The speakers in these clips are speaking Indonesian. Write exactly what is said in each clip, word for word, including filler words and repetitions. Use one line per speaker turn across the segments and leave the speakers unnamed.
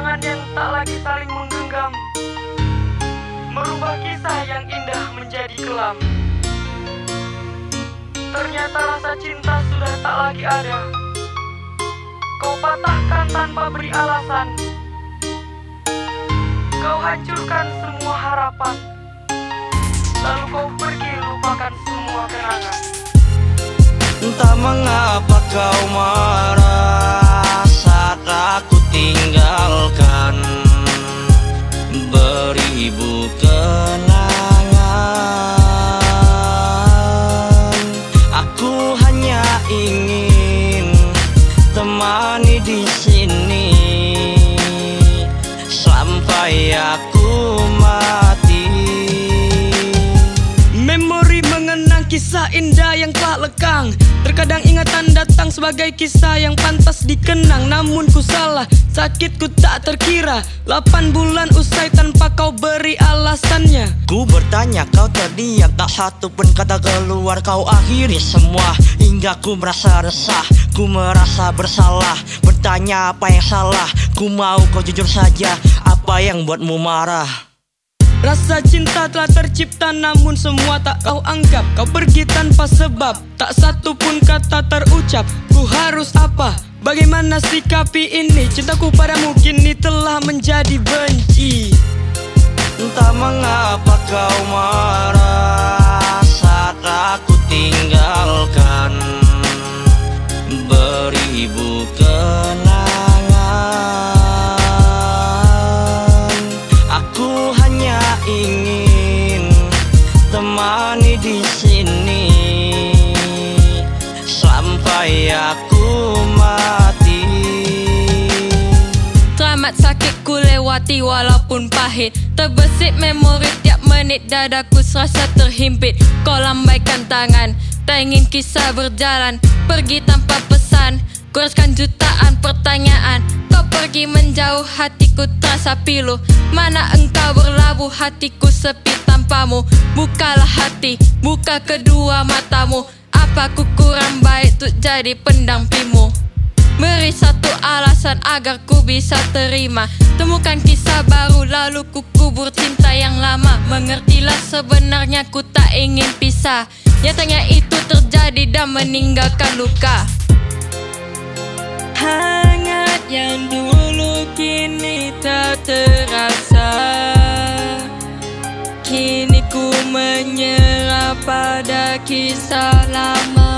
Kenangan yang tak lagi saling menggenggam, merubah kisah yang indah menjadi kelam. Ternyata rasa cinta sudah tak lagi ada. Kau patahkan tanpa beri alasan. Kau hancurkan semua harapan. Lalu kau pergi lupakan semua kenangan.
Entah mengapa kau marah saat aku tinggalkan beribu kenangan. Aku hanya ingin temani di sini sampai aku mati.
Memori mengenang kisah indah yang tak lekang. Terkadang ingatan datang sebagai kisah yang pantas dikenang. Namun ku salah, sakitku tak terkira. Lapan bulan usai tanpa kau beri alasannya.
Ku bertanya, kau terdiam, tak satu pun kata keluar. Kau akhiri semua hingga ku merasa resah. Ku merasa bersalah, bertanya apa yang salah. Ku mau kau jujur saja, apa yang buatmu marah?
Rasa cinta telah tercipta namun semua tak kau anggap. Kau pergi tanpa sebab, tak satu pun kata terucap. Ku harus apa? Bagaimana sikapi ini? Cintaku padamu kini telah menjadi benci.
Entah mengapa kau marah saat aku tinggalkan beribu kenangan. Aku hanya ingin temani di sini sampai aku mati.
Teramat sakit ku lewati walaupun pahit. Terbesit memori tiap menit, dadaku serasa terhimpit. Kau lambaikan tangan, tak ingin kisah berjalan. Pergi tanpa pesan, kuraskan jutaan pertanyaan. Kau pergi menjauh, hatiku terasa pilu. Mana engkau berlabuh, hatiku sepi tanpamu. Bukalah hati, buka kedua matamu. Apa ku kurang baik untuk jadi pendampingmu? Beri satu alasan agar ku bisa terima. Temukan kisah baru lalu ku kubur cinta yang lama. Mengertilah sebenarnya ku tak ingin pisah. Nyatanya itu terjadi dan meninggalkan luka. Hangat yang dulu kini tak terasa. Kini ku menyerah pada kisah lama.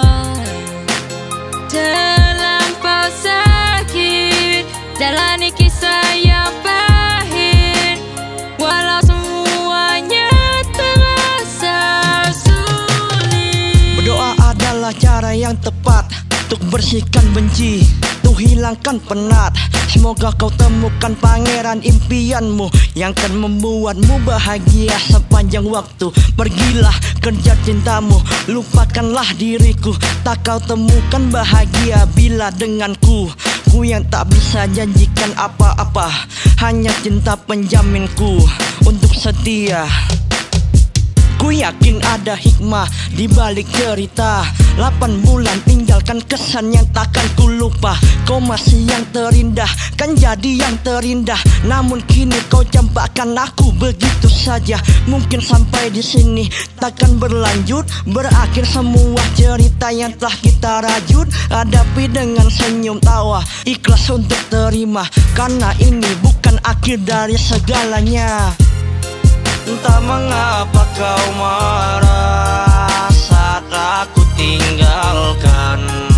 Terlampau sakit jalani kisah yang pahit, walau semuanya terasa sulit.
Berdoa adalah cara yang tepat untuk bersihkan benci, untuk hilangkan penat. Semoga kau temukan pangeran impianmu yang akan membuatmu bahagia sepanjang waktu. Pergilah kerja cintamu, lupakanlah diriku. Tak kau temukan bahagia bila denganku. Ku yang tak bisa janjikan apa-apa, hanya cinta penjaminku untuk setia. Ku yakin ada hikmah di balik cerita. Lapan bulan tinggalkan kesan yang takkan ku lupa. Kau masih yang terindah, kan jadi yang terindah. Namun kini kau campakkan aku begitu saja. Mungkin sampai di sini takkan berlanjut. Berakhir semua cerita yang telah kita rajut. Hadapi dengan senyum tawa, ikhlas untuk terima. Karena ini bukan akhir dari segalanya. Entah mengapa kau marah saat aku tinggalkan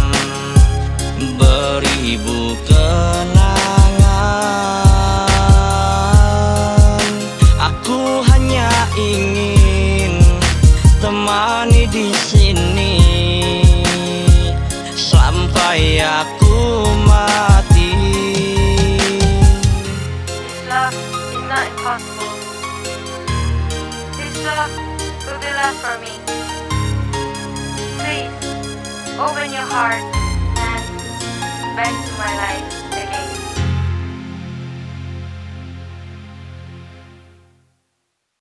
beribu kenangan. Aku hanya ingin temani di sini sampai aku mati.
This love is not impossible. This love will be left for me. Please, open your heart and bend to my life.